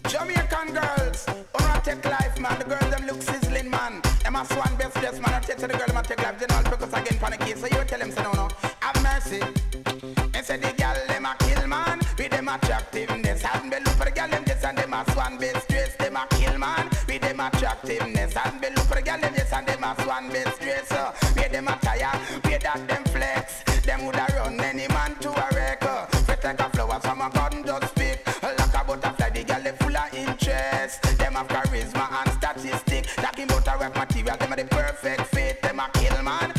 Jamaican girls, wanna take life, man. The girls them look sizzling, man. Them a swan best dress, man. I take to the girl, man, take life. General focus again, panicky. So you tell them, say no. Have mercy. And say the girl them a kill, man. With them attractiveness, haven't been look for the girl them just and them a swan best dress. Them a kill, man. With them attractiveness, haven't been look for the girl them just and them a swan best dress. Where them a tire, where that them flex. Them woulda run any man to a wreck. Fit like a flower from a garden just speak. Like a butterfly, the girl they full of interest. Them have charisma and statistic. Talking about a rap material, them are the perfect fit. Them a kill, man.